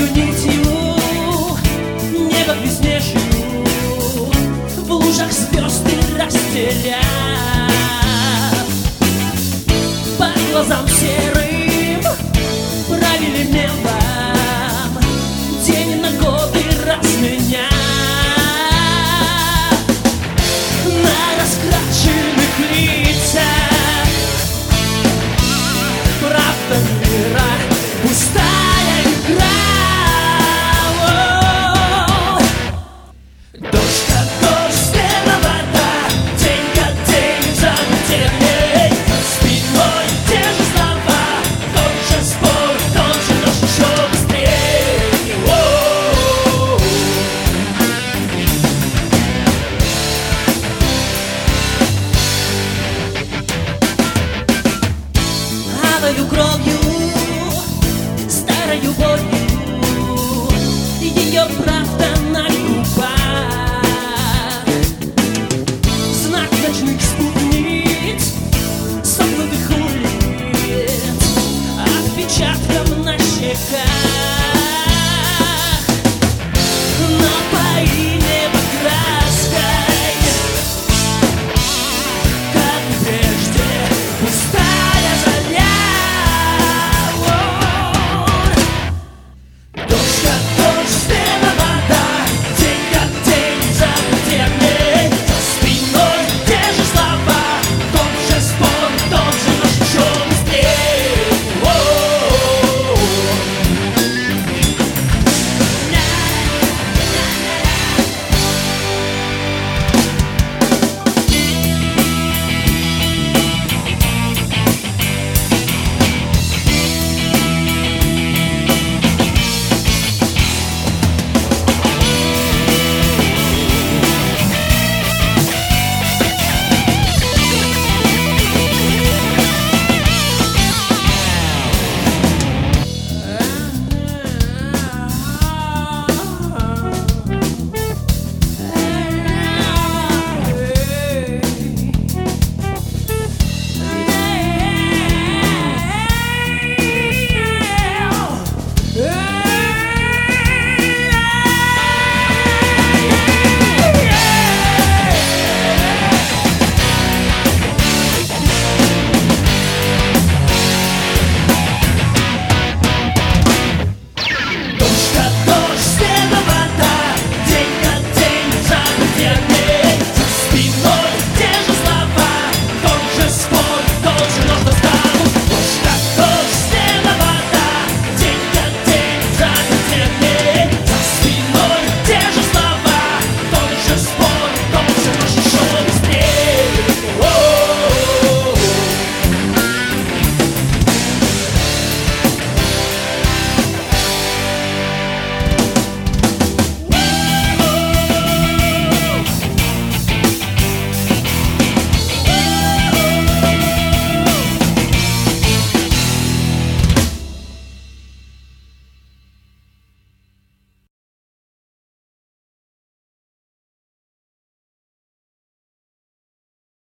тонкую нитью небо блестящую в лужах звезды растеряв, по глазам серым правили мелом день на годы разменяв. На раскрашенных лицах правда мира пустая игра. Дождь как дождь, стена вода, день как день, замутерей. Спиной те же слова, тот же спор, тот же нож, еще быстрее. Алою кровью, старою болью, ее правда на губах, знак ночных спутниц, сомкнутых улиц, отпечатком на щеках.